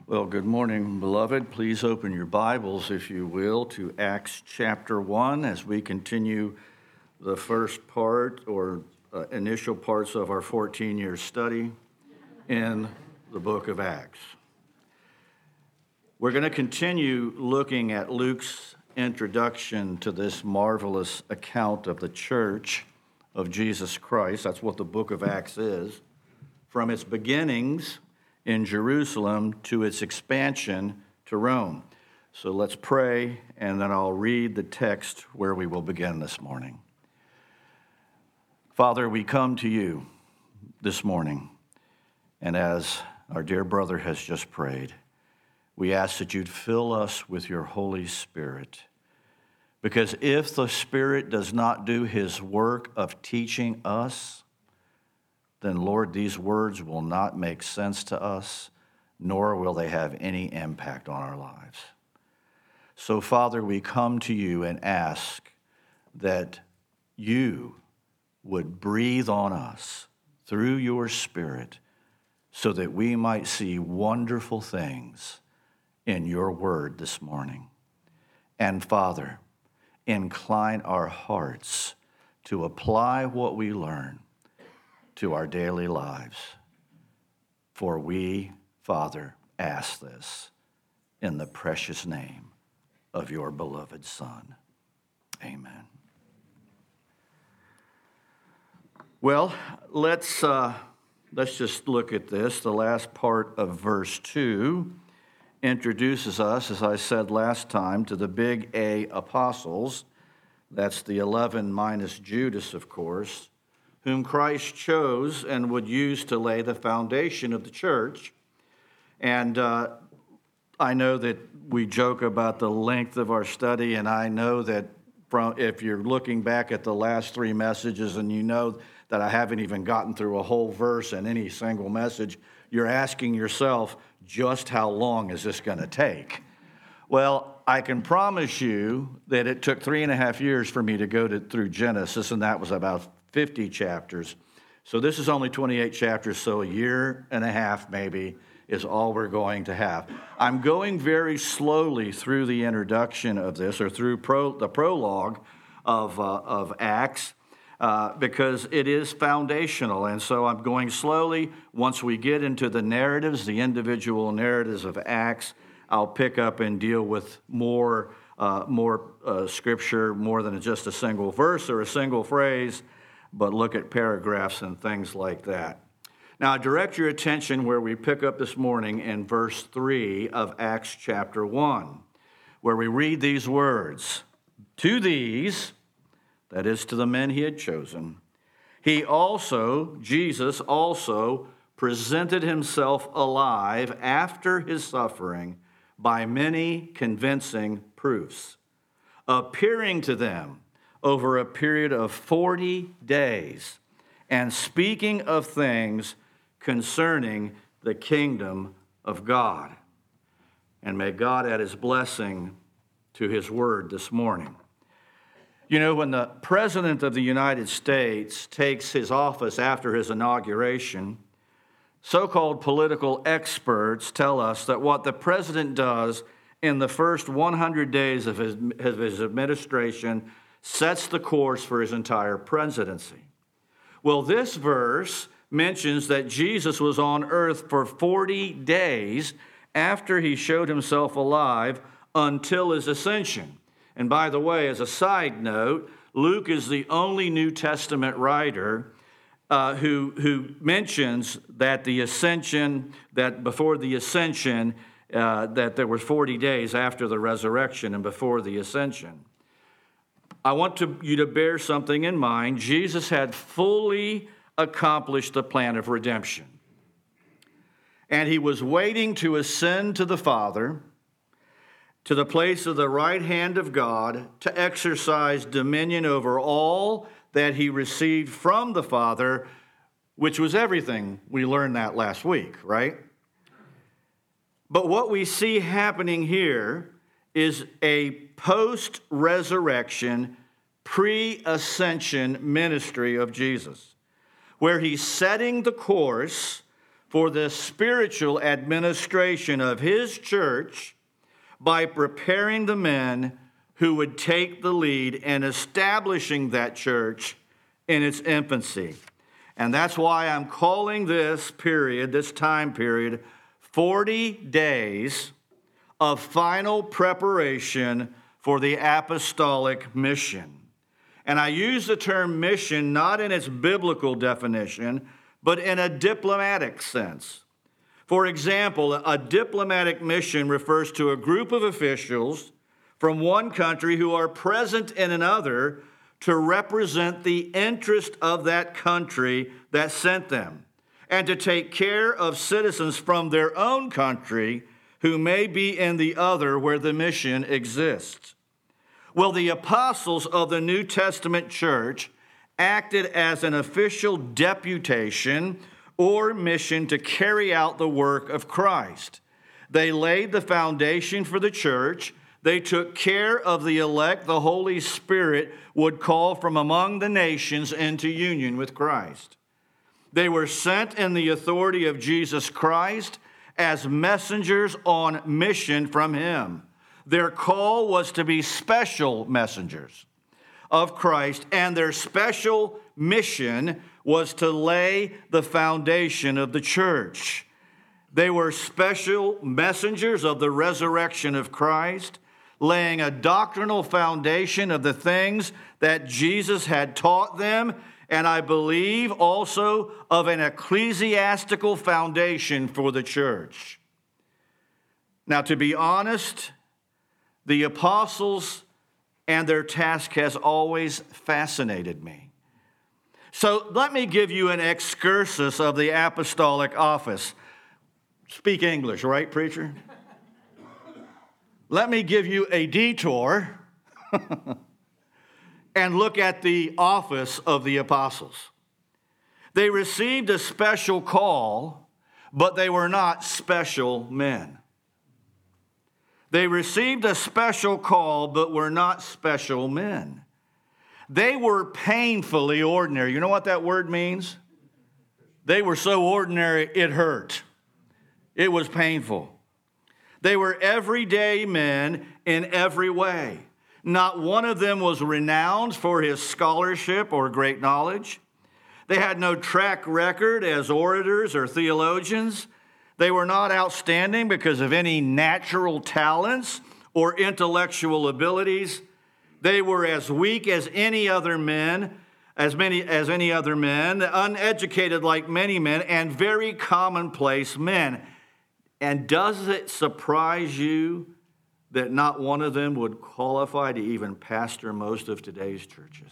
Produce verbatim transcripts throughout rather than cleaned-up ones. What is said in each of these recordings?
Well, good morning, beloved. Please open your Bibles, if you will, to Acts chapter one as we continue the first part or uh, initial parts of our fourteen-year study in the book of Acts. We're going to continue looking at Luke's introduction to this marvelous account of the church of Jesus Christ. That's what the book of Acts is. From its beginnings in Jerusalem to its expansion to Rome. So let's pray, and then I'll read the text where we will begin this morning. Father, we come to you this morning, and as our dear brother has just prayed, we ask that you'd fill us with your Holy Spirit. Because if the Spirit does not do his work of teaching us, then, Lord, these words will not make sense to us, nor will they have any impact on our lives. So, Father, we come to you and ask that you would breathe on us through your Spirit so that we might see wonderful things in your word this morning. And, Father, incline our hearts to apply what we learn to our daily lives. For we, Father, ask this in the precious name of your beloved Son. Amen. Well, let's uh, let's just look at this. The last part of verse two introduces us, as I said last time, to the big A apostles. That's the eleven minus Judas, of course, whom Christ chose and would use to lay the foundation of the church. And uh, I know that we joke about the length of our study, and I know that from if you're looking back at the last three messages and you know that I haven't even gotten through a whole verse in any single message, you're asking yourself, just how long is this going to take? Well, I can promise you that it took three and a half years for me to go to, through Genesis, and that was about fifty chapters. So this is only twenty-eight chapters, so a year and a half maybe is all we're going to have. I'm going very slowly through the introduction of this, or through pro, the prologue of, uh, of Acts, uh, because it is foundational. And so I'm going slowly. Once we get into the narratives, the individual narratives of Acts, I'll pick up and deal with more, uh, more uh, scripture, more than just a single verse or a single phrase, but look at paragraphs and things like that. Now, I direct your attention where we pick up this morning in verse three of Acts chapter one, where we read these words, "To these," that is to the men he had chosen, "he also," Jesus also, "presented himself alive after his suffering by many convincing proofs, appearing to them over a period of forty days, and speaking of things concerning the kingdom of God." And may God add his blessing to his word this morning. You know, when the President of the United States takes his office after his inauguration, so-called political experts tell us that what the president does in the first one hundred days of his, of his administration sets the course for his entire presidency. Well, this verse mentions that Jesus was on earth for forty days after he showed himself alive until his ascension. And by the way, as a side note, Luke is the only New Testament writer uh, who, who mentions that the ascension, that before the ascension, uh, that there were forty days after the resurrection and before the ascension. I want to, you to bear something in mind. Jesus had fully accomplished the plan of redemption. And he was waiting to ascend to the Father, to the place of the right hand of God, to exercise dominion over all that he received from the Father, which was everything. We learned that last week, right? But what we see happening here is a post-resurrection, pre-ascension ministry of Jesus, where he's setting the course for the spiritual administration of his church by preparing the men who would take the lead in establishing that church in its infancy. And that's why I'm calling this period, this time period, forty days of final preparation for the apostolic mission. And I use the term mission not in its biblical definition, but in a diplomatic sense. For example, a diplomatic mission refers to a group of officials from one country who are present in another to represent the interest of that country that sent them, and to take care of citizens from their own country who may be in the other where the mission exists. Well, the apostles of the New Testament church acted as an official deputation or mission to carry out the work of Christ. They laid the foundation for the church. They took care of the elect the Holy Spirit would call from among the nations into union with Christ. They were sent in the authority of Jesus Christ as messengers on mission from him. Their call was to be special messengers of Christ, and their special mission was to lay the foundation of the church. They were special messengers of the resurrection of Christ, laying a doctrinal foundation of the things that Jesus had taught them, and I believe also of an ecclesiastical foundation for the church. Now, to be honest, the apostles and their task has always fascinated me. So let me give you an excursus of the apostolic office. Speak English, right, preacher? Let me give you a detour and look at the office of the apostles. They received a special call, but they were not special men. They received a special call, but were not special men. They were painfully ordinary. You know what that word means? They were so ordinary, it hurt. It was painful. They were everyday men in every way. Not one of them was renowned for his scholarship or great knowledge. They had no track record as orators or theologians. They were not outstanding because of any natural talents or intellectual abilities. They were as weak as any other men, as many as any other men, uneducated like many men, and very commonplace men. And does it surprise you that not one of them would qualify to even pastor most of today's churches?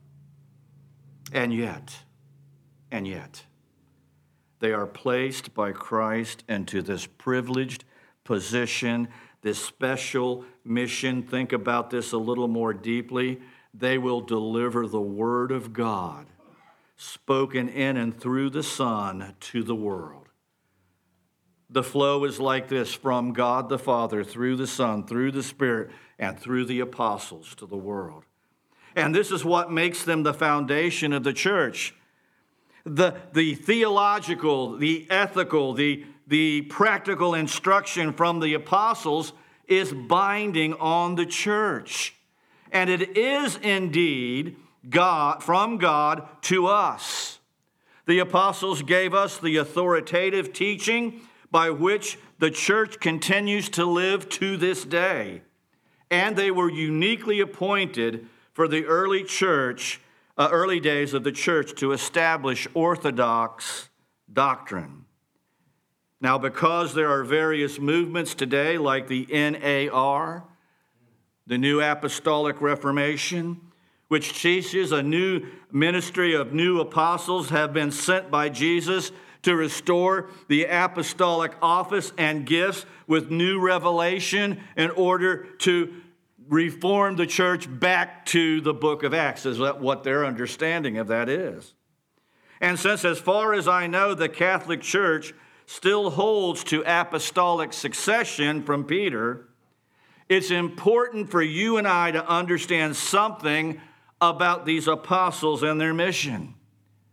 And yet, and yet, they are placed by Christ into this privileged position, this special mission. Think about this a little more deeply. They will deliver the word of God, spoken in and through the Son, to the world. The flow is like this: from God the Father, through the Son, through the Spirit, and through the apostles to the world. And this is what makes them the foundation of the church. The, the theological, the ethical, the, the practical instruction from the apostles is binding on the church. And it is indeed God, from God to us. The apostles gave us the authoritative teaching by which the church continues to live to this day. And they were uniquely appointed for the early church Uh, early days of the church to establish orthodox doctrine. Now, because there are various movements today, like the N A R, the New Apostolic Reformation, which teaches a new ministry of new apostles have been sent by Jesus to restore the apostolic office and gifts with new revelation in order to reform the church back to the book of Acts, is what their understanding of that is. And since, as far as I know, the Catholic Church still holds to apostolic succession from Peter, it's important for you and I to understand something about these apostles and their mission.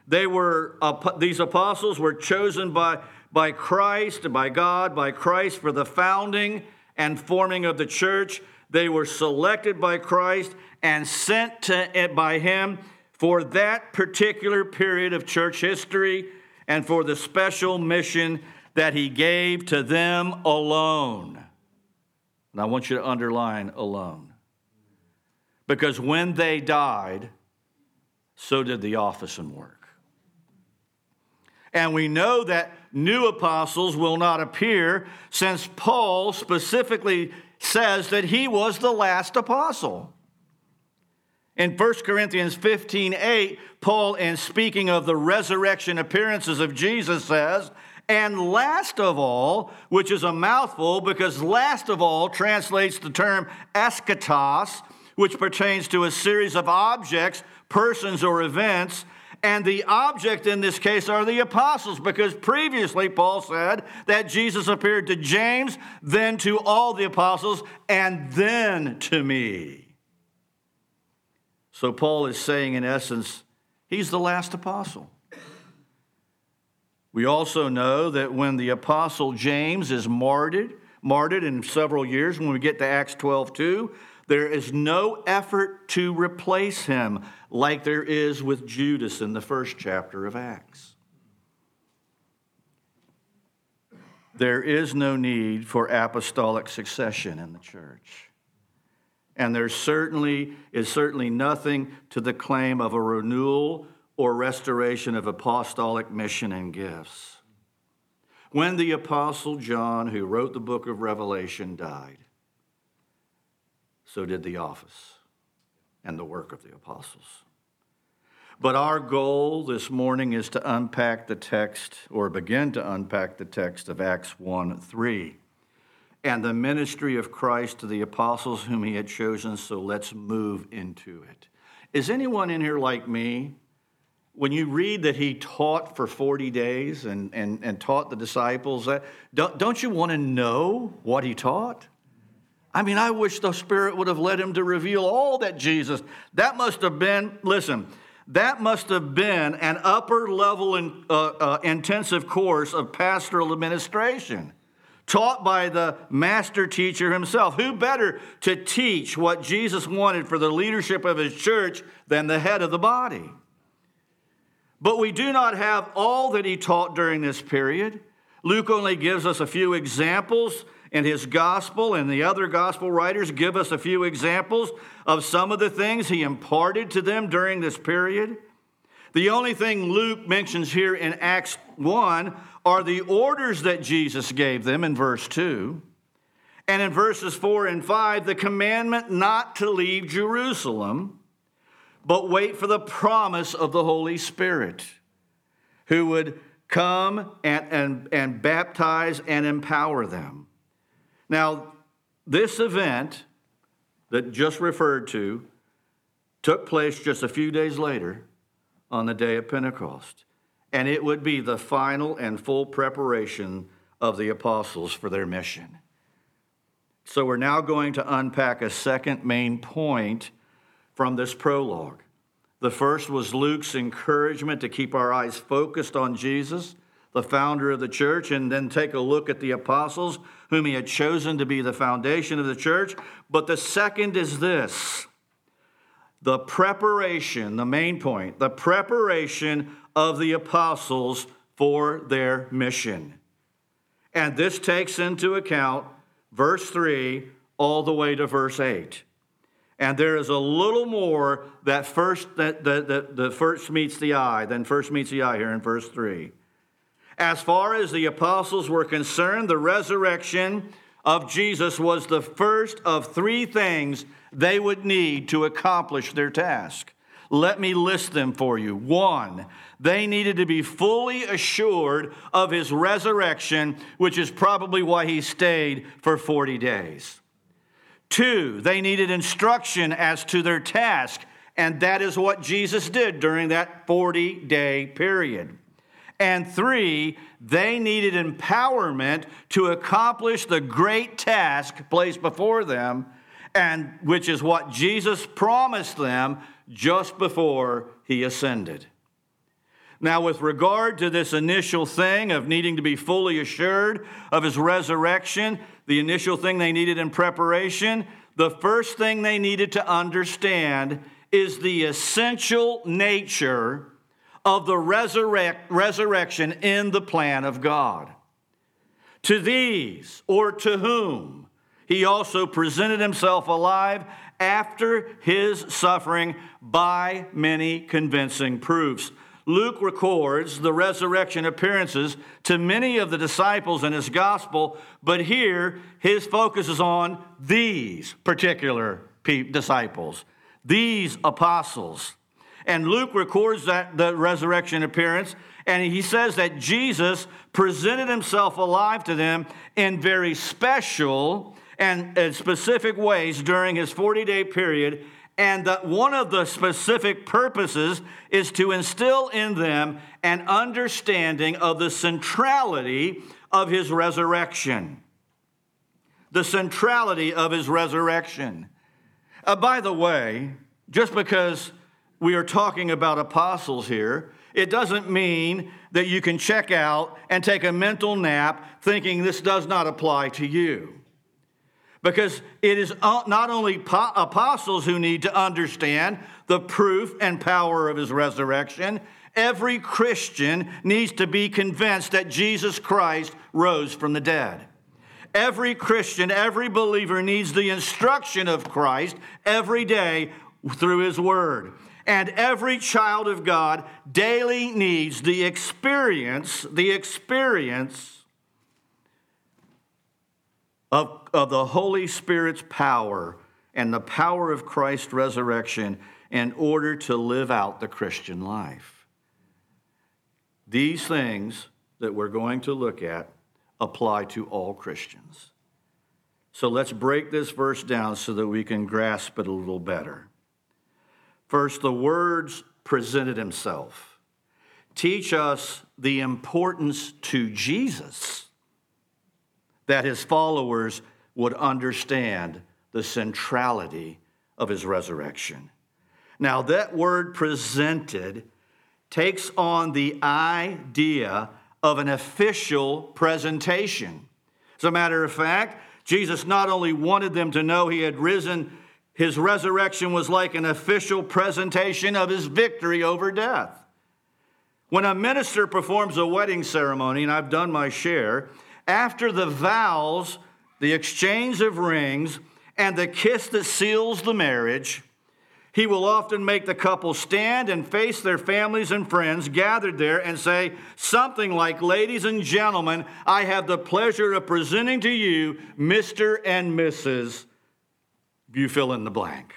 They were, uh, these apostles were chosen by, by Christ, by God, by Christ for the founding and forming of the church. They were selected by Christ and sent to, by him for that particular period of church history and for the special mission that he gave to them alone. And I want you to underline alone. Because when they died, so did the office and work. And we know that new apostles will not appear, since Paul specifically says that he was the last apostle. In First Corinthians fifteen eight, Paul, in speaking of the resurrection appearances of Jesus, says, and last of all, which is a mouthful because last of all translates the term eschatos, which pertains to a series of objects, persons, or events. And the object in this case are the apostles, because previously Paul said that Jesus appeared to James, then to all the apostles, and then to me. So Paul is saying, in essence, he's the last apostle. We also know that when the apostle James is martyred, martyred in several years, when we get to Acts twelve two, there is no effort to replace him like there is with Judas in the first chapter of Acts. There is no need for apostolic succession in the church. And there certainly is certainly nothing to the claim of a renewal or restoration of apostolic mission and gifts. When the apostle John, who wrote the book of Revelation, died, so did the office and the work of the apostles. But our goal this morning is to unpack the text, or begin to unpack the text of Acts one three, and the ministry of Christ to the apostles whom he had chosen, so let's move into it. Is anyone in here like me? When you read that he taught for forty days and, and, and taught the disciples, that, don't, don't you want to know what he taught? I mean, I wish the Spirit would have led him to reveal all that Jesus, that must have been, listen, that must have been an upper level in, uh, uh, intensive course of pastoral administration taught by the master teacher himself. Who better to teach what Jesus wanted for the leadership of his church than the head of the body? But we do not have all that he taught during this period. Luke only gives us a few examples in his gospel, and the other gospel writers give us a few examples of some of the things he imparted to them during this period. The only thing Luke mentions here in Acts one are the orders that Jesus gave them in verse two. And in verses four and five, the commandment not to leave Jerusalem, but wait for the promise of the Holy Spirit, who would come and, and, and baptize and empower them. Now, this event that just referred to took place just a few days later on the day of Pentecost, and it would be the final and full preparation of the apostles for their mission. So we're now going to unpack a second main point from this prologue. The first was Luke's encouragement to keep our eyes focused on Jesus, the founder of the church, and then take a look at the apostles whom he had chosen to be the foundation of the church. But the second is this: the preparation, the main point, the preparation of the apostles for their mission. And this takes into account verse three all the way to verse eight. And there is a little more that first that the, the, the first meets the eye, than first meets the eye here in verse three. As far as the apostles were concerned, the resurrection of Jesus was the first of three things they would need to accomplish their task. Let me list them for you. One, they needed to be fully assured of his resurrection, which is probably why he stayed for forty days. Two, they needed instruction as to their task, and that is what Jesus did during that forty-day period. And three, they needed empowerment to accomplish the great task placed before them, and which is what Jesus promised them just before he ascended. Now, with regard to this initial thing of needing to be fully assured of his resurrection, the initial thing they needed in preparation, the first thing they needed to understand is the essential nature of the resurrect, resurrection in the plan of God. To these, or to whom, he also presented himself alive after his suffering by many convincing proofs. Luke records the resurrection appearances to many of the disciples in his gospel, but here his focus is on these particular disciples, these apostles. And Luke records that the resurrection appearance, and he says that Jesus presented himself alive to them in very special and specific ways during his forty-day period, and that one of the specific purposes is to instill in them an understanding of the centrality of his resurrection. The centrality of his resurrection. Uh, by the way, just because we are talking about apostles here, it doesn't mean that you can check out and take a mental nap thinking this does not apply to you. Because it is not only apostles who need to understand the proof and power of his resurrection. Every Christian needs to be convinced that Jesus Christ rose from the dead. Every Christian, every believer needs the instruction of Christ every day through his word. And every child of God daily needs the experience, the experience Of, of the Holy Spirit's power and the power of Christ's resurrection in order to live out the Christian life. These things that we're going to look at apply to all Christians. So let's break this verse down so that we can grasp it a little better. First, the words presented himself teach us the importance to Jesus that his followers would understand the centrality of his resurrection. Now, that word presented takes on the idea of an official presentation. As a matter of fact, Jesus not only wanted them to know he had risen, his resurrection was like an official presentation of his victory over death. When a minister performs a wedding ceremony, and I've done my share, after the vows, the exchange of rings, and the kiss that seals the marriage, he will often make the couple stand and face their families and friends gathered there and say something like, "Ladies and gentlemen, I have the pleasure of presenting to you Mister and Missus" You fill in the blank.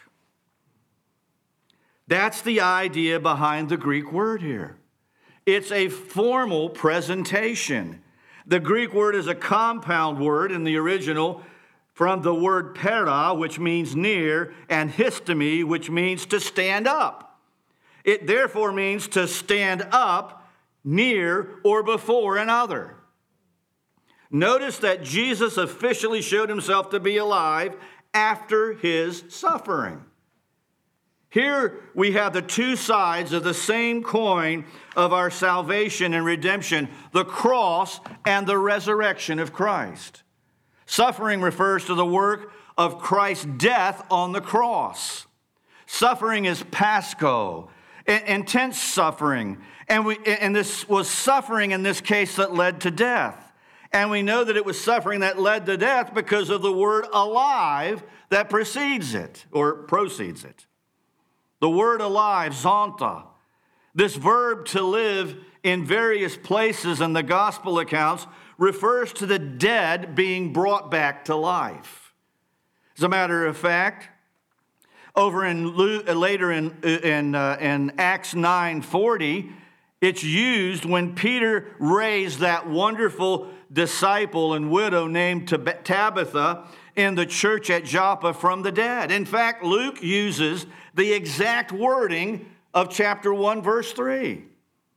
That's the idea behind the Greek word here. It's a formal presentation. The Greek word is a compound word in the original from the word para, which means near, and histemi, which means to stand up. It therefore means to stand up near or before another. Notice that Jesus officially showed himself to be alive after his suffering. Here we have the two sides of the same coin of our salvation and redemption, the cross and the resurrection of Christ. Suffering refers to the work of Christ's death on the cross. Suffering is pasco, intense suffering, and we and this was suffering in this case that led to death. And we know that it was suffering that led to death because of the word alive that precedes it or proceeds it. The word alive, zonta, this verb to live in various places in the gospel accounts refers to the dead being brought back to life. As a matter of fact, over in later in in, uh, in Acts nine forty, it's used when Peter raised that wonderful disciple and widow named Tabitha in the church at Joppa from the dead. In fact, Luke uses the exact wording of chapter one, verse three.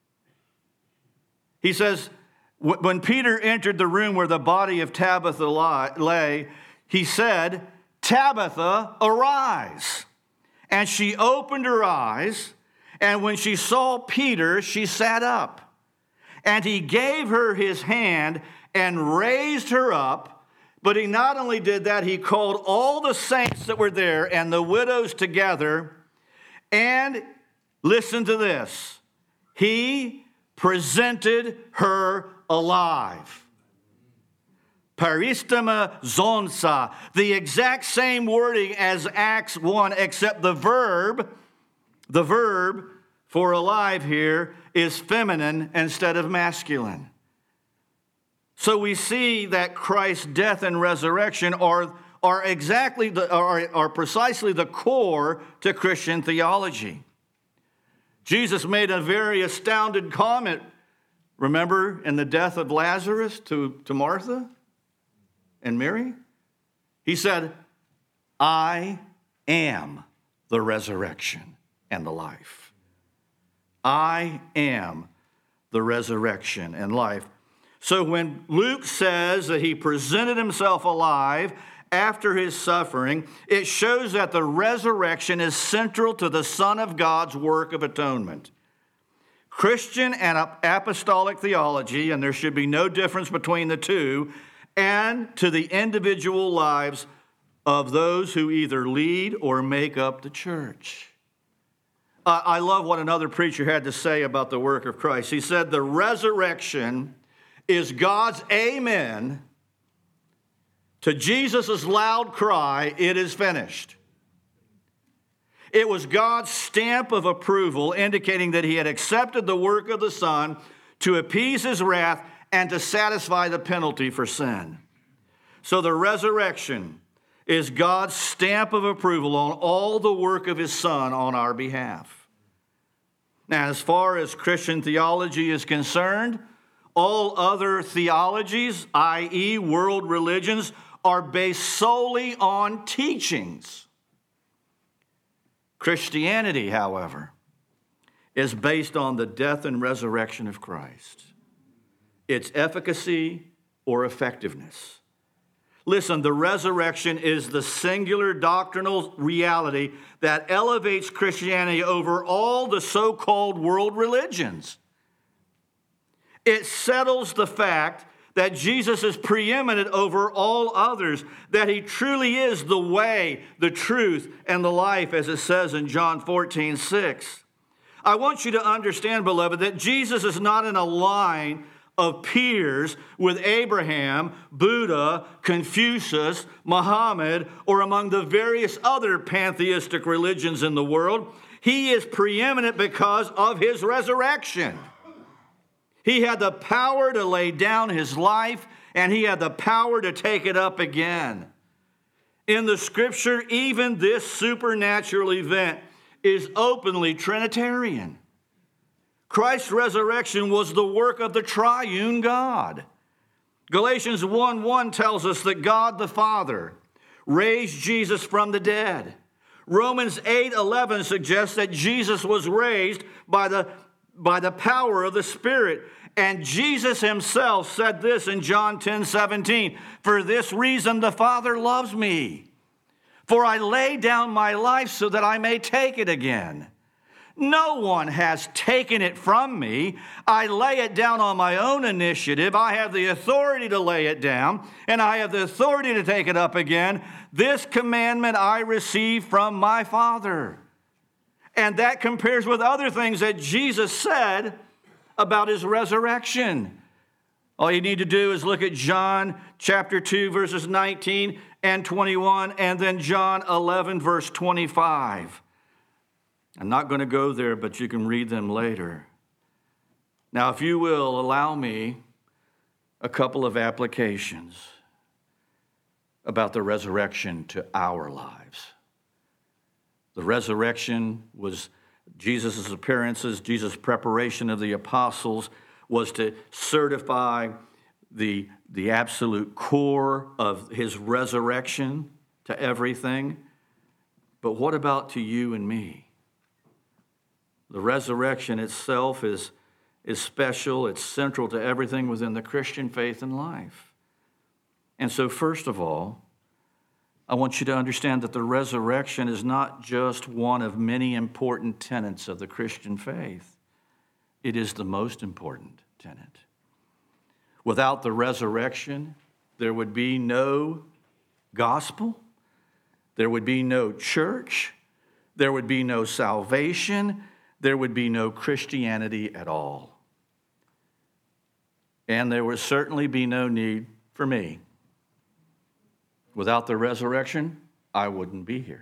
He says, when Peter entered the room where the body of Tabitha lay, he said, "Tabitha, arise." And she opened her eyes, And when she saw Peter, she sat up. And he gave her his hand and raised her up. But he not only did that, he called all the saints that were there and the widows together. And listen to this. He presented her alive. Paristema zonsa, the exact same wording as Acts one, except the verb, the verb for alive here is feminine instead of masculine. So we see that Christ's death and resurrection are, are exactly the, are, are precisely the core to Christian theology. Jesus made a very astounded comment, remember, in the death of Lazarus to, to Martha and Mary? He said, I am the resurrection and the life. I am the resurrection and life. So when Luke says that he presented himself alive after his suffering, it shows that the resurrection is central to the Son of God's work of atonement. Christian and apostolic theology, and there should be no difference between the two, and to the individual lives of those who either lead or make up the church. I love what another preacher had to say about the work of Christ. He said, the resurrection is God's amen to Jesus' loud cry, it is finished. It was God's stamp of approval indicating that he had accepted the work of the Son to appease his wrath and to satisfy the penalty for sin. So the resurrection is God's stamp of approval on all the work of his Son on our behalf. Now, as far as Christian theology is concerned, all other theologies, that is world religions, are based solely on teachings. Christianity, however, is based on the death and resurrection of Christ, its efficacy or effectiveness. Listen, the resurrection is the singular doctrinal reality that elevates Christianity over all the so-called world religions. It settles the fact that Jesus is preeminent over all others, that he truly is the way, the truth, and the life, as it says in John fourteen six. I want you to understand, beloved, that Jesus is not in a line of peers with Abraham, Buddha, Confucius, Muhammad, or among the various other pantheistic religions in the world. He is preeminent because of his resurrection. He had the power to lay down his life, and he had the power to take it up again. In the scripture, even this supernatural event is openly Trinitarian. Christ's resurrection was the work of the triune God. Galatians one one tells us that God the Father raised Jesus from the dead. Romans eight eleven suggests that Jesus was raised by the, by the power of the Spirit. And Jesus himself said this in John ten seventeen, for this reason the Father loves me, for I lay down my life so that I may take it again. No one has taken it from me. I lay it down on my own initiative. I have the authority to lay it down, and I have the authority to take it up again. This commandment I received from my Father. And that compares with other things that Jesus said about his resurrection. All you need to do is look at John chapter two, verses nineteen and twenty-one, and then John eleven, verse twenty-five. I'm not going to go there, but you can read them later. Now, if you will, allow me a couple of applications about the resurrection to our lives. The resurrection was Jesus' appearances, Jesus' preparation of the apostles was to certify the, the absolute core of his resurrection to everything. But what about to you and me? The resurrection itself is, is special. It's central to everything within the Christian faith and life. And so, first of all, I want you to understand that the resurrection is not just one of many important tenets of the Christian faith. It is the most important tenet. Without the resurrection, there would be no gospel, there would be no church, there would be no salvation, there would be no Christianity at all. And there would certainly be no need for me. Without the resurrection, I wouldn't be here.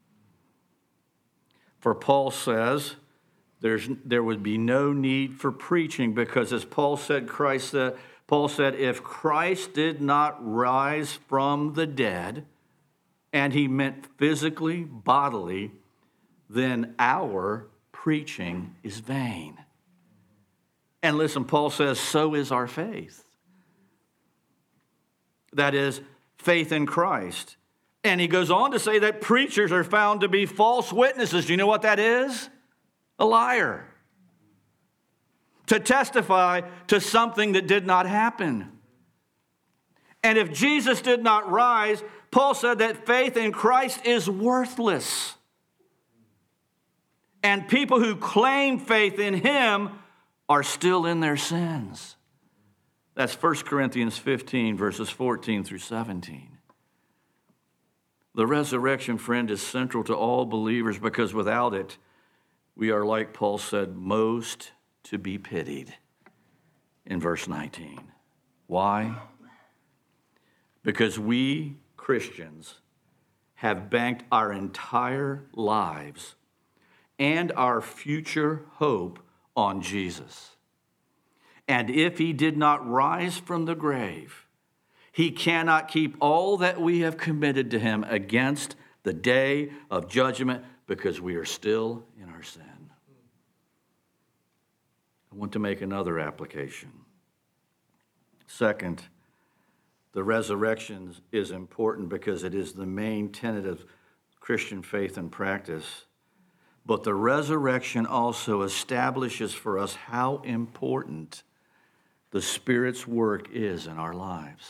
For Paul says, there's, there would be no need for preaching because as Paul said, Christ said, Paul said, if Christ did not rise from the dead, and he meant physically, bodily, then our preaching is vain. And listen, Paul says, so is our faith. That is, faith in Christ. And he goes on to say that preachers are found to be false witnesses. Do you know what that is? A liar. To testify to something that did not happen. And if Jesus did not rise, Paul said that faith in Christ is worthless. And people who claim faith in him are still in their sins. That's First Corinthians fifteen, verses fourteen through seventeen. The resurrection, friend, is central to all believers because without it, we are, like Paul said, most to be pitied in verse nineteen. Why? Because we Christians have banked our entire lives and our future hope on Jesus. And if he did not rise from the grave, he cannot keep all that we have committed to him against the day of judgment because we are still in our sin. I want to make another application. Second, the resurrection is important because it is the main tenet of Christian faith and practice. But the resurrection also establishes for us how important the Spirit's work is in our lives.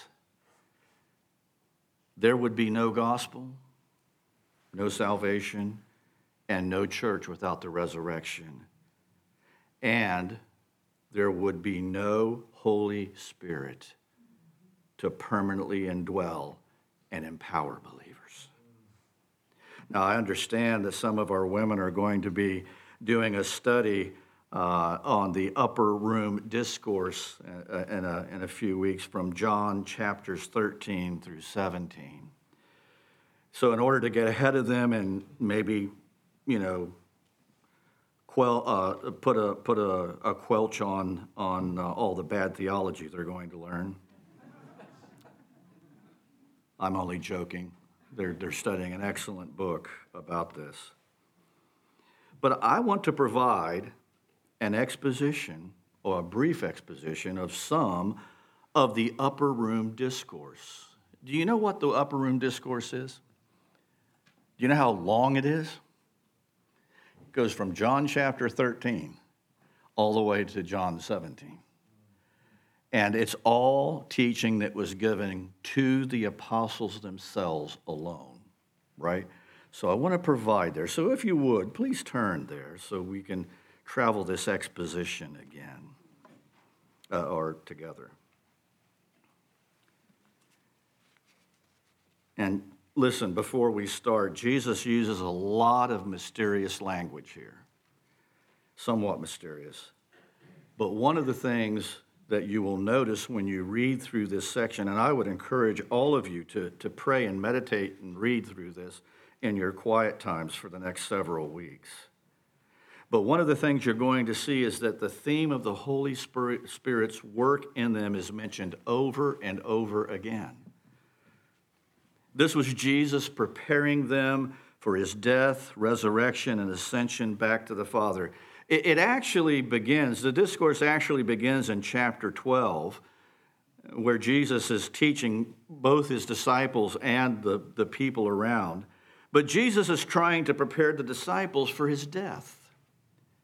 There would be no gospel, no salvation, and no church without the resurrection. And there would be no Holy Spirit to permanently indwell and empower believers. Now, I understand that some of our women are going to be doing a study uh, on the upper room discourse uh, in, a, in a few weeks from John chapters thirteen through seventeen. So in order to get ahead of them and maybe, you know, quell, uh, put a put a, a quelch on, on uh, all the bad theology they're going to learn. I'm only joking. They're, they're studying an excellent book about this. But I want to provide an exposition, or a brief exposition, of some of the upper room discourse. Do you know what the upper room discourse is? Do you know how long it is? It goes from John chapter thirteen all the way to John seventeen. And it's all teaching that was given to the apostles themselves alone, right? So I want to provide there. So if you would, please turn there so we can travel this exposition again, uh, or together. And listen, before we start, Jesus uses a lot of mysterious language here, somewhat mysterious. But one of the things that you will notice when you read through this section, and I would encourage all of you to, to pray and meditate and read through this in your quiet times for the next several weeks. But one of the things you're going to see is that the theme of the Holy Spirit, Spirit's work in them is mentioned over and over again. This was Jesus preparing them for his death, resurrection, and ascension back to the Father. It, it actually begins, the discourse actually begins in chapter twelve, where Jesus is teaching both his disciples and the, the people around. But Jesus is trying to prepare the disciples for his death.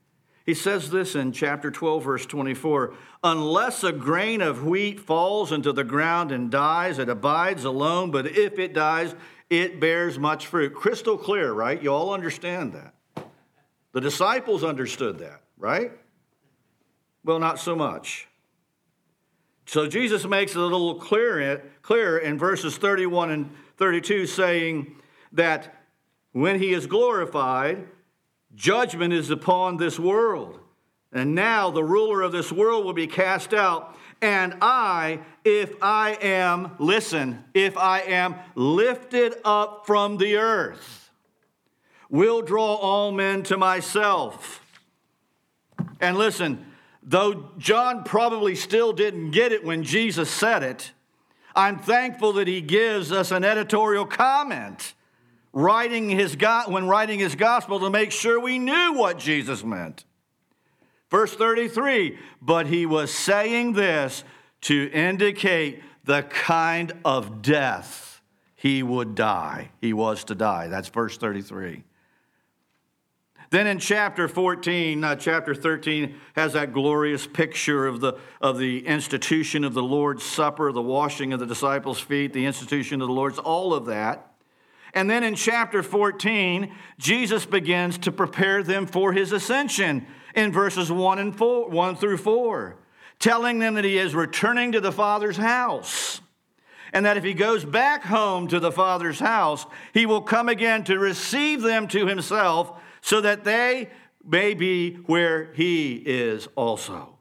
He says this in chapter twelve, verse twenty-four, unless a grain of wheat falls into the ground and dies, it abides alone, but if it dies, it bears much fruit. Crystal clear, right? You all understand that. The disciples understood that, right? Well, not so much. So Jesus makes it a little clearer, clearer in verses thirty-one and thirty-two, saying that when he is glorified, judgment is upon this world. And now the ruler of this world will be cast out. And I, if I am, listen, if I am lifted up from the earth, will draw all men to myself. And listen, though John probably still didn't get it when Jesus said it, I'm thankful that he gives us an editorial comment writing his when writing his gospel to make sure we knew what Jesus meant. Verse thirty-three, but he was saying this to indicate the kind of death he would die. He was to die. That's verse thirty-three. Then in chapter fourteen, uh, chapter thirteen has that glorious picture of the, of the institution of the Lord's Supper, the washing of the disciples' feet, the institution of the Lord's, all of that. And then in chapter fourteen, Jesus begins to prepare them for his ascension in verses one and four, one through four, telling them that he is returning to the Father's house. And that if he goes back home to the Father's house, he will come again to receive them to himself, so that they may be where he is also.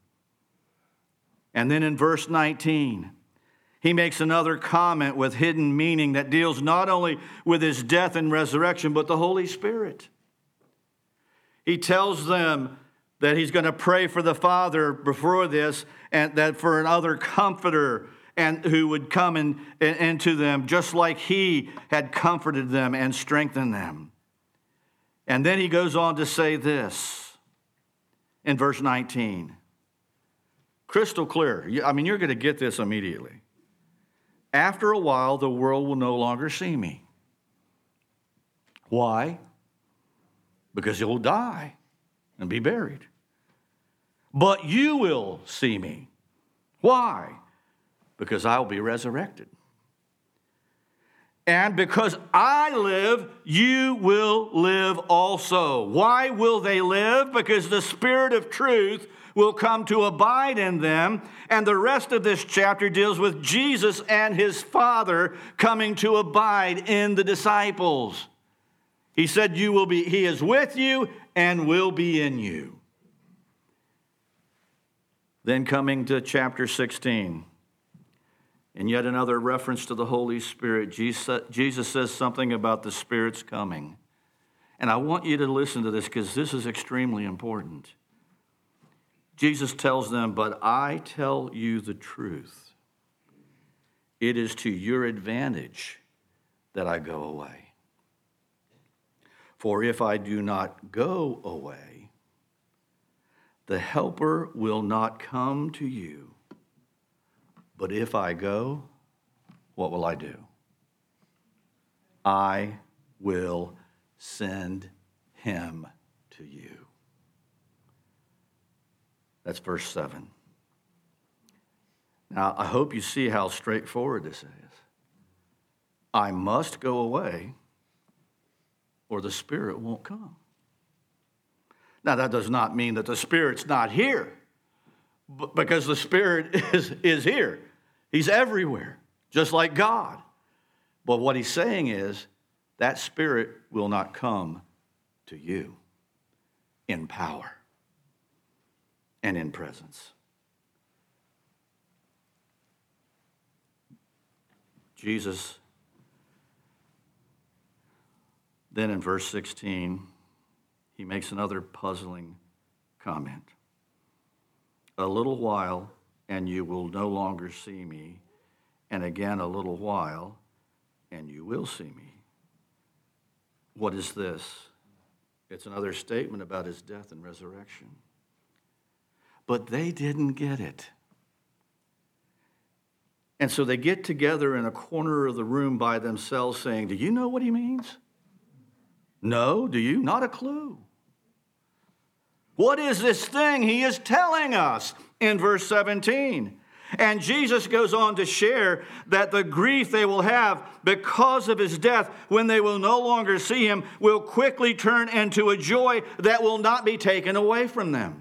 And then in verse nineteen, he makes another comment with hidden meaning that deals not only with his death and resurrection, but the Holy Spirit. He tells them that he's going to pray for the Father before this, and that for another comforter, and who would come in, in, into them just like he had comforted them and strengthened them. And then he goes on to say this in verse nineteen. Crystal clear. I mean, you're going to get this immediately. After a while, the world will no longer see me. Why? Because you'll die and be buried. But you will see me. Why? Because I'll be resurrected. And because I live, you will live also. Why will they live? Because the Spirit of truth will come to abide in them. And the rest of this chapter deals with Jesus and his Father coming to abide in the disciples. He said, "You will be, he is with you and will be in you." Then coming to chapter sixteen. And yet another reference to the Holy Spirit. Jesus says something about the Spirit's coming. And I want you to listen to this because this is extremely important. Jesus tells them, "But I tell you the truth. It is to your advantage that I go away. For if I do not go away, the Helper will not come to you. But if I go, what will I do? I will send him to you." That's verse seven. Now, I hope you see how straightforward this is. I must go away, or the Spirit won't come. Now, that does not mean that the Spirit's not here, because the Spirit is, is here. He's everywhere, just like God. But what he's saying is that Spirit will not come to you in power and in presence. Jesus, then in verse sixteen, he makes another puzzling comment. A little while, and you will no longer see me. And again, a little while, and you will see me. What is this? It's another statement about his death and resurrection. But they didn't get it. And so they get together in a corner of the room by themselves saying, "Do you know what he means?" "No, do you?" "Not a clue." What is this thing he is telling us in verse seventeen? And Jesus goes on to share that the grief they will have because of his death, when they will no longer see him, will quickly turn into a joy that will not be taken away from them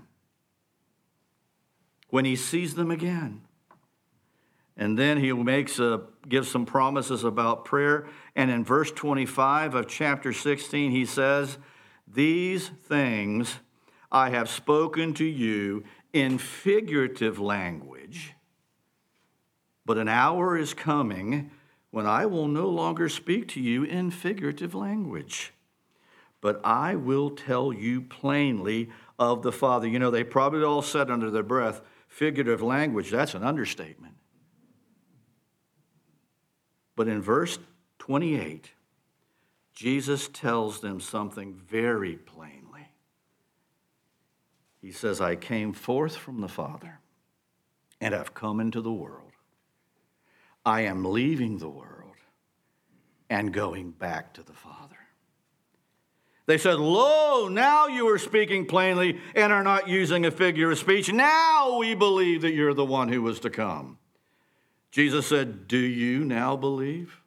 when he sees them again. And then he makes a, gives some promises about prayer. And in verse twenty-five of chapter sixteen, he says, "These things I have spoken to you in figurative language, but an hour is coming when I will no longer speak to you in figurative language, but I will tell you plainly of the Father." You know, they probably all said under their breath, figurative language, that's an understatement. But in verse twenty-eight, Jesus tells them something very plainly. He says, "I came forth from the Father and have come into the world. I am leaving the world and going back to the Father." They said, "Lo, now you are speaking plainly and are not using a figure of speech. Now we believe that you're the one who was to come." Jesus said, "Do you now believe?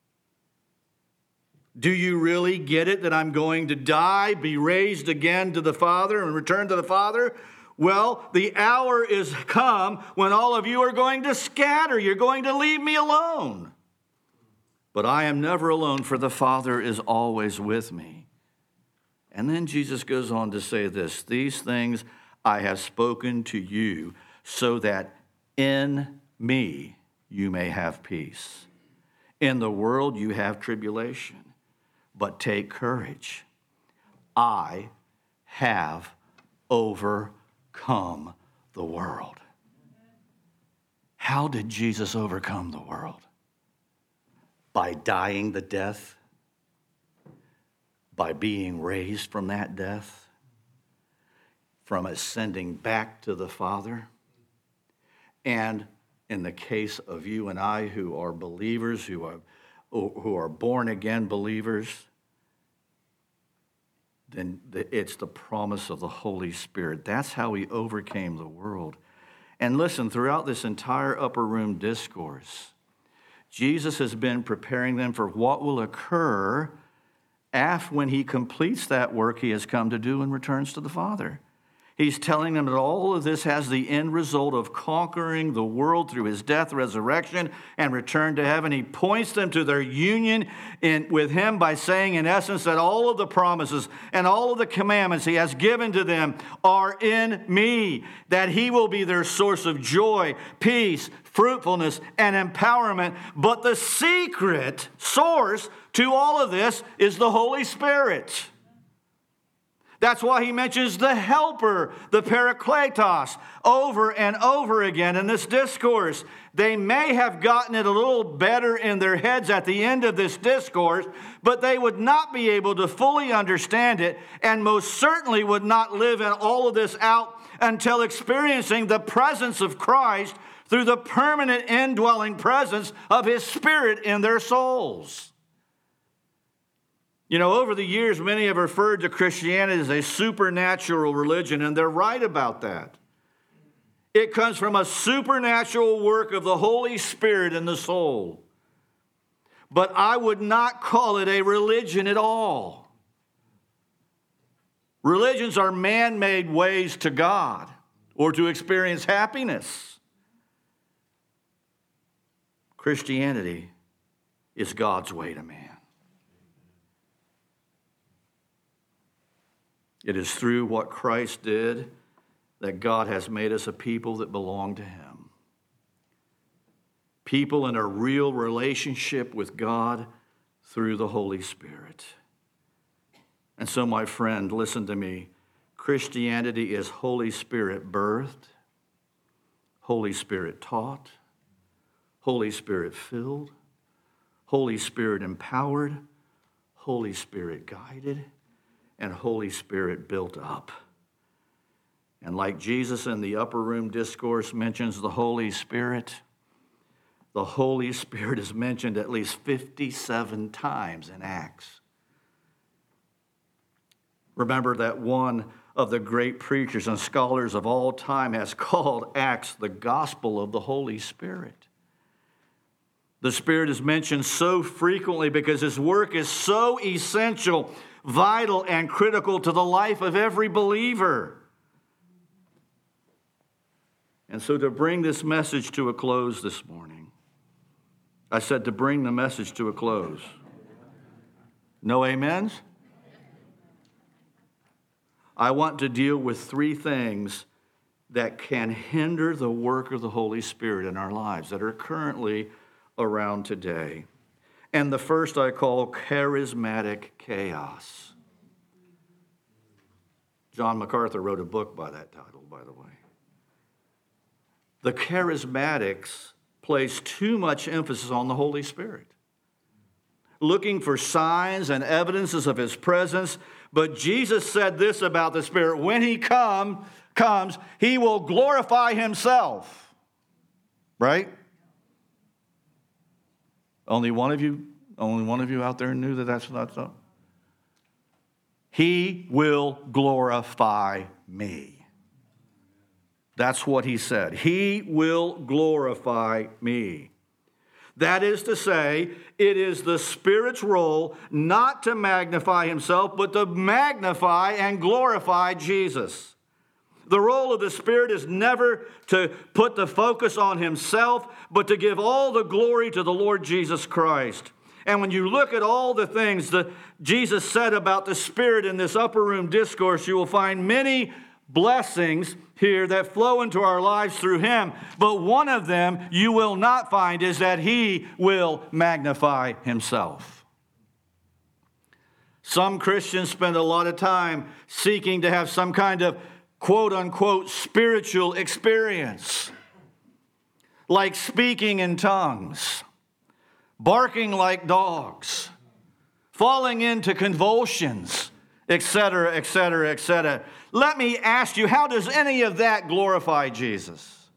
Do you really get it that I'm going to die, be raised again to the Father, and return to the Father? Well, the hour is come when all of you are going to scatter. You're going to leave me alone. But I am never alone, for the Father is always with me." And then Jesus goes on to say this, "These things I have spoken to you so that in me you may have peace. In the world you have tribulation, but take courage. I have overcome the world." How did Jesus overcome the world? By dying the death, by being raised from that death, from ascending back to the Father. And in the case of you and I who are believers, who are, who are born again believers, then it's the promise of the Holy Spirit. That's how he overcame the world. And listen, throughout this entire upper room discourse, Jesus has been preparing them for what will occur after when he completes that work he has come to do and returns to the Father. He's telling them that all of this has the end result of conquering the world through his death, resurrection, and return to heaven. He points them to their union in, with him by saying, in essence, that all of the promises and all of the commandments he has given to them are in me, that he will be their source of joy, peace, fruitfulness, and empowerment. But the secret source to all of this is the Holy Spirit. That's why he mentions the helper, the Parakletos, over and over again in this discourse. They may have gotten it a little better in their heads at the end of this discourse, but they would not be able to fully understand it, and most certainly would not live in all of this out until experiencing the presence of Christ through the permanent indwelling presence of his Spirit in their souls. You know, over the years, many have referred to Christianity as a supernatural religion, and they're right about that. It comes from a supernatural work of the Holy Spirit in the soul. But I would not call it a religion at all. Religions are man-made ways to God or to experience happiness. Christianity is God's way to man. It is through what Christ did that God has made us a people that belong to him. People in a real relationship with God through the Holy Spirit. And so, my friend, listen to me. Christianity is Holy Spirit birthed, Holy Spirit taught, Holy Spirit filled, Holy Spirit empowered, Holy Spirit guided, and Holy Spirit built up. And like Jesus in the upper room discourse mentions the Holy Spirit, the Holy Spirit is mentioned at least fifty-seven times in Acts. Remember that one of the great preachers and scholars of all time has called Acts the gospel of the Holy Spirit. The Spirit is mentioned so frequently because his work is so essential, vital, and critical to the life of every believer. And so to bring this message to a close this morning, I said to bring the message to a close. No amens? I want to deal with three things that can hinder the work of the Holy Spirit in our lives that are currently around today. And the first I call charismatic chaos. John MacArthur wrote a book by that title, by the way. The charismatics place too much emphasis on the Holy Spirit, looking for signs and evidences of his presence. But Jesus said this about the Spirit: when he come, comes, he will glorify himself. Right? Only one of you, only one of you out there knew that that's not so. He will glorify me. That's what he said. He will glorify me. That is to say, it is the Spirit's role not to magnify himself, but to magnify and glorify Jesus. The role of the Spirit is never to put the focus on himself, but to give all the glory to the Lord Jesus Christ. And when you look at all the things that Jesus said about the Spirit in this upper room discourse, you will find many blessings here that flow into our lives through him. But one of them you will not find is that he will magnify himself. Some Christians spend a lot of time seeking to have some kind of quote-unquote spiritual experience, like speaking in tongues, barking like dogs, falling into convulsions, et cetera, et cetera, et cetera. Let me ask you, how does any of that glorify Jesus?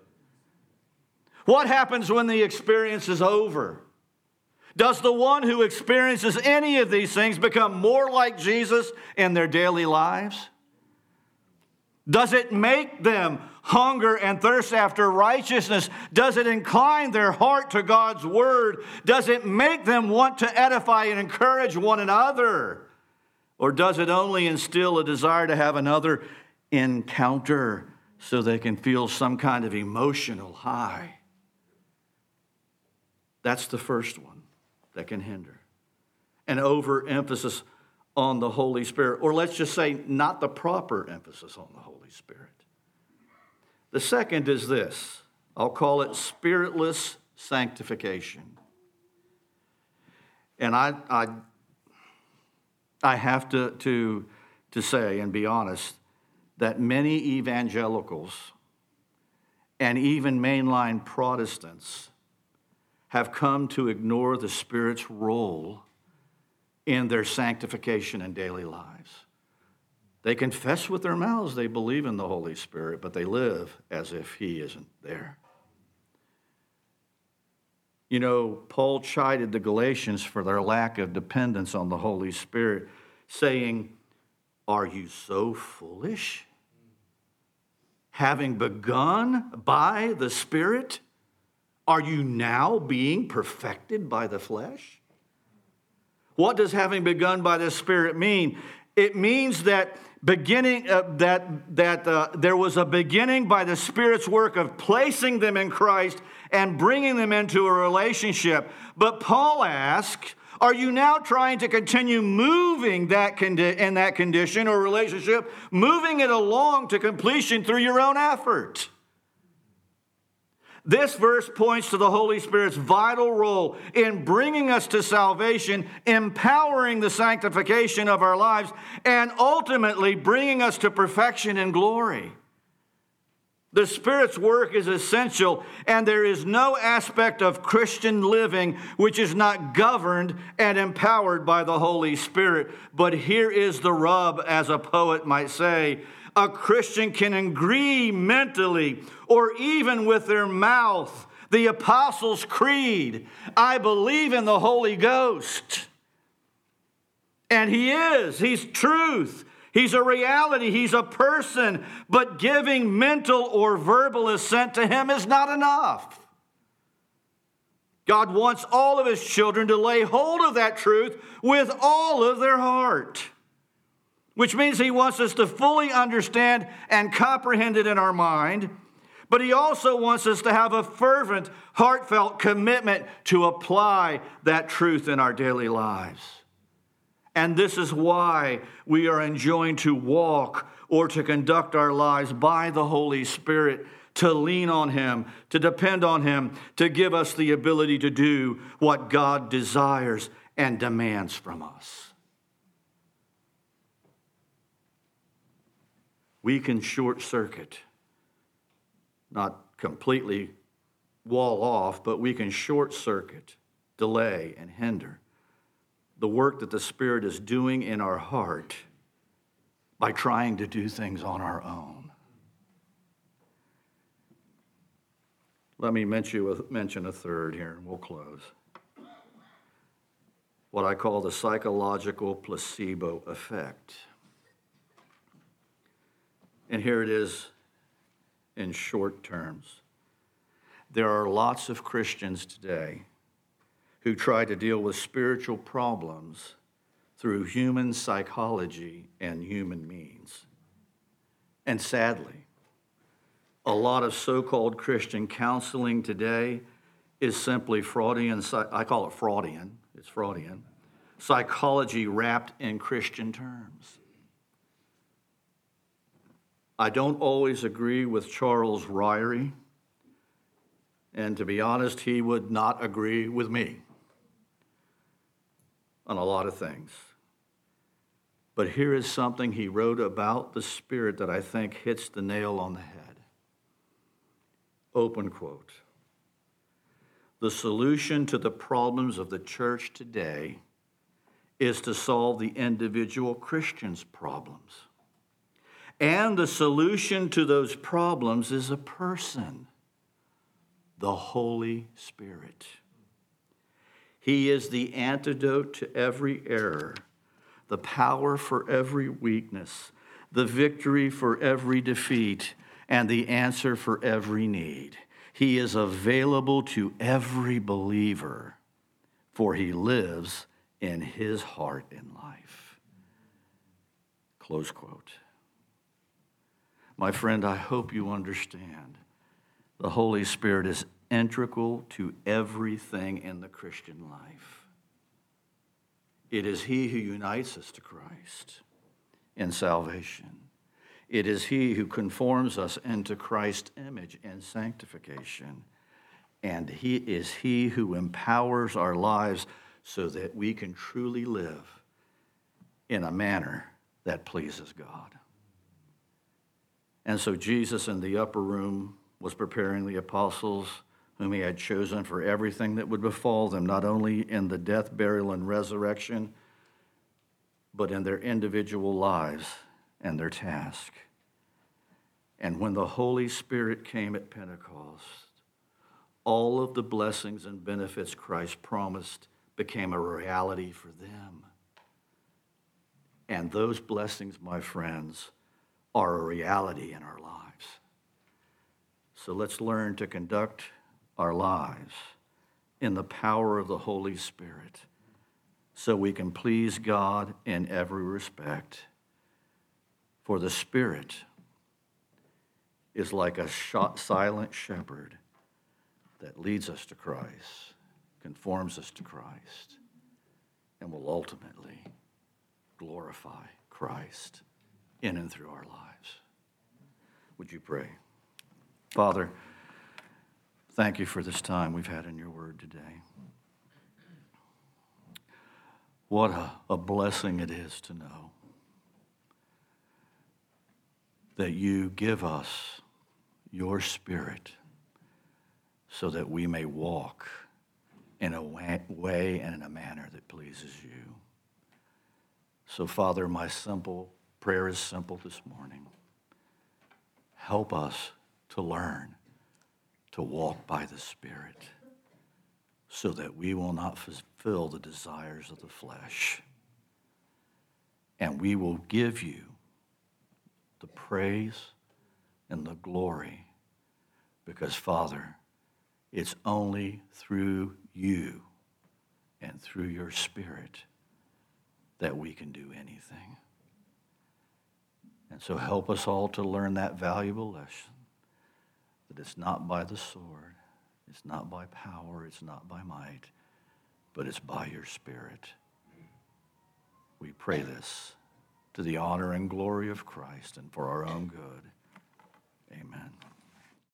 What happens when the experience is over? Does the one who experiences any of these things become more like Jesus in their daily lives? Does it make them hunger and thirst after righteousness? Does it incline their heart to God's word? Does it make them want to edify and encourage one another? Or does it only instill a desire to have another encounter so they can feel some kind of emotional high? That's the first one that can hinder. An overemphasis on the Holy Spirit, or let's just say not the proper emphasis on the Holy Spirit. The second is this. I'll call it spiritless sanctification. And I, I, I have to, to, to say and be honest that many evangelicals and even mainline Protestants have come to ignore the Spirit's role in their sanctification and daily lives. They confess with their mouths they believe in the Holy Spirit, but they live as if he isn't there. You know, Paul chided the Galatians for their lack of dependence on the Holy Spirit, saying, "Are you so foolish? Having begun by the Spirit, are you now being perfected by the flesh?" What does having begun by the Spirit mean? It means that beginning uh, that that uh, there was a beginning by the Spirit's work of placing them in Christ and bringing them into a relationship. But Paul asks, are you now trying to continue moving that condi- in that condition or relationship, moving it along to completion through your own effort? This verse points to the Holy Spirit's vital role in bringing us to salvation, empowering the sanctification of our lives, and ultimately bringing us to perfection and glory. The Spirit's work is essential, and there is no aspect of Christian living which is not governed and empowered by the Holy Spirit. But here is the rub, as a poet might say. A Christian can agree mentally or even with their mouth the Apostles' Creed. I believe in the Holy Ghost. And he is. He's truth. He's a reality. He's a person. But giving mental or verbal assent to him is not enough. God wants all of his children to lay hold of that truth with all of their heart, which means he wants us to fully understand and comprehend it in our mind, but he also wants us to have a fervent, heartfelt commitment to apply that truth in our daily lives. And this is why we are enjoined to walk or to conduct our lives by the Holy Spirit, to lean on him, to depend on him, to give us the ability to do what God desires and demands from us. We can short circuit, not completely wall off, but we can short circuit, delay, and hinder the work that the Spirit is doing in our heart by trying to do things on our own. Let me mention a third here, and we'll close. What I call the psychological placebo effect. And here it is in short terms. There are lots of Christians today who try to deal with spiritual problems through human psychology and human means. And sadly, a lot of so-called Christian counseling today is simply Freudian, I call it Freudian, it's Freudian, psychology wrapped in Christian terms. I don't always agree with Charles Ryrie, and to be honest, he would not agree with me on a lot of things. But here is something he wrote about the Spirit that I think hits the nail on the head. Open quote. The solution to the problems of the church today is to solve the individual Christian's problems. And the solution to those problems is a person, the Holy Spirit. He is the antidote to every error, the power for every weakness, the victory for every defeat, and the answer for every need. He is available to every believer, for he lives in his heart and life. Close quote. My friend, I hope you understand the Holy Spirit is integral to everything in the Christian life. It is he who unites us to Christ in salvation. It is he who conforms us into Christ's image in sanctification. And he is he who empowers our lives so that we can truly live in a manner that pleases God. And so Jesus in the upper room was preparing the apostles whom he had chosen for everything that would befall them, not only in the death, burial, and resurrection, but in their individual lives and their task. And when the Holy Spirit came at Pentecost, all of the blessings and benefits Christ promised became a reality for them. And those blessings, my friends, are a reality in our lives. So let's learn to conduct our lives in the power of the Holy Spirit so we can please God in every respect. For the Spirit is like a silent shepherd that leads us to Christ, conforms us to Christ, and will ultimately glorify Christ in and through our lives. Would you pray? Father, thank you for this time we've had in your word today. What a, a blessing it is to know that you give us your Spirit so that we may walk in a way and in a manner that pleases you. So, Father, my simple prayer is simple this morning. Help us to learn to walk by the Spirit so that we will not fulfill the desires of the flesh. And we will give you the praise and the glory, because, Father, it's only through you and through your Spirit that we can do anything. And so help us all to learn that valuable lesson, that it's not by the sword, it's not by power, it's not by might, but it's by your Spirit. We pray this to the honor and glory of Christ and for our own good. Amen.